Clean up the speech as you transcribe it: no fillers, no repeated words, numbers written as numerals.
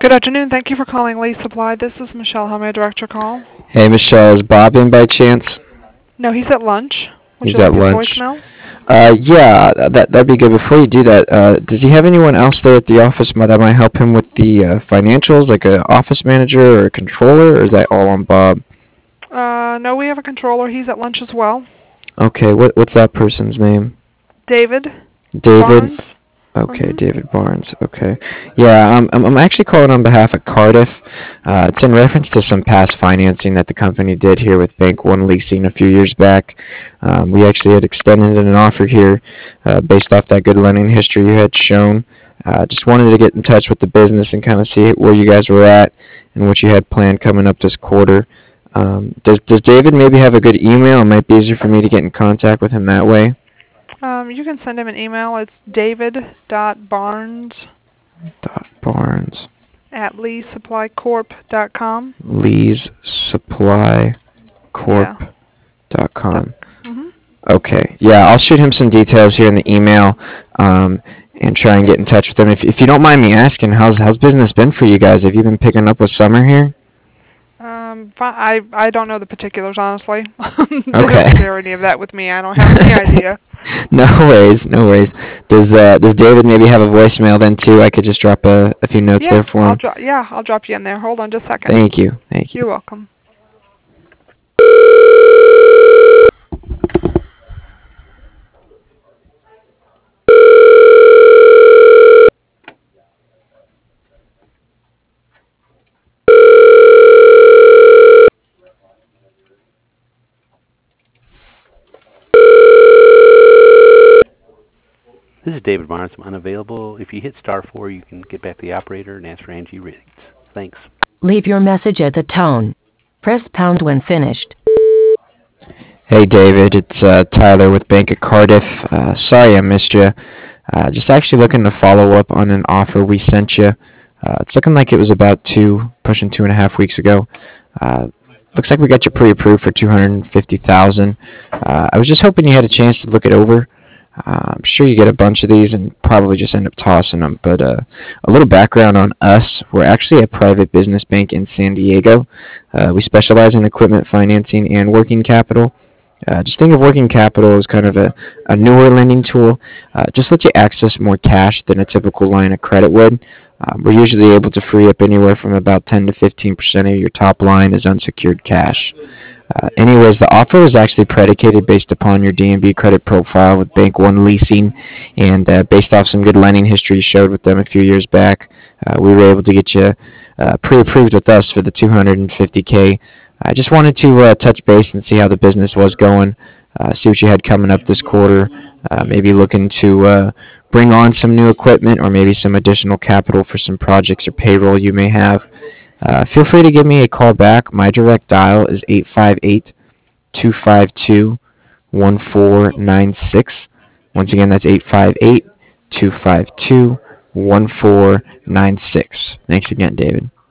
Good afternoon. Thank you for calling Lee Supply. This is Michelle. How may I direct your call? Hey, Michelle, is Bob in by chance? No, he's at lunch. Would He's you at like his lunch. voicemail? Yeah, that'd be good. Before you do that, does he have anyone else there at the office that might help him with the financials, like a office manager or a controller, or is that all on Bob? No, we have a controller. He's at lunch as well. Okay, what's that person's name? David David. Barnes. Okay, Mm-hmm. David Barnes. Okay, yeah, I'm actually calling on behalf of Cardiff. It's in reference to some past financing that the company did here with Bank One Leasing a few years back. We actually had extended an offer here based off that good lending history you had shown. Just wanted to get in touch with the business and kind of see where you guys were at and what you had planned coming up this quarter. Does David maybe have a good email? It might be easier for me to get in contact with him that way. You can send him an email. It's david.barnes Barnes. at leesupplycorp.com. Lee's Supply Yeah. Corp.com. Mm-hmm. Okay. Yeah, I'll shoot him some details here in the email, and try and get in touch with him. If you don't mind me asking, how's business been for you guys? Have you been picking up with summer here? I don't know the particulars, honestly. They Okay. don't share any of that with me. I don't have any idea. No worries, no worries. Does David maybe have a voicemail then too? I could just drop a few notes Yeah, there for him. I'll drop you in there. Hold on just a second. Thank you. Thank you. You're welcome. This is David Barnes. I'm unavailable. If you hit star 4, you can get back to the operator and ask for Angie Riggs. Thanks. Leave your message at the tone. Press pound when finished. Hey David, it's Tyler with Bank of Cardiff. Sorry I missed you. Just actually looking to follow up on an offer we sent you. It's looking like it was about pushing 2.5 weeks ago. Looks like we got you pre-approved for 250,000. I was just hoping you had a chance to look it over. I'm sure you get a bunch of these and probably just end up tossing them. But a little background on us: we're actually a private business bank in San Diego. We specialize in equipment financing and working capital. Just think of working capital as kind of a newer lending tool. Just lets you access more cash than a typical line of credit would. We're usually able to free up anywhere from about 10 to 15% of your top line as unsecured cash. Anyways, the offer was actually predicated based upon your D&B credit profile with Bank One Leasing, and based off some good lending history you showed with them a few years back, we were able to get you pre-approved with us for the 250K. I just wanted to touch base and see how the business was going, see what you had coming up this quarter, maybe looking to bring on some new equipment or maybe some additional capital for some projects or payroll you may have. Feel free to give me a call back. My direct dial is 858-252-1496. Once again, that's 858-252-1496. Thanks again, David.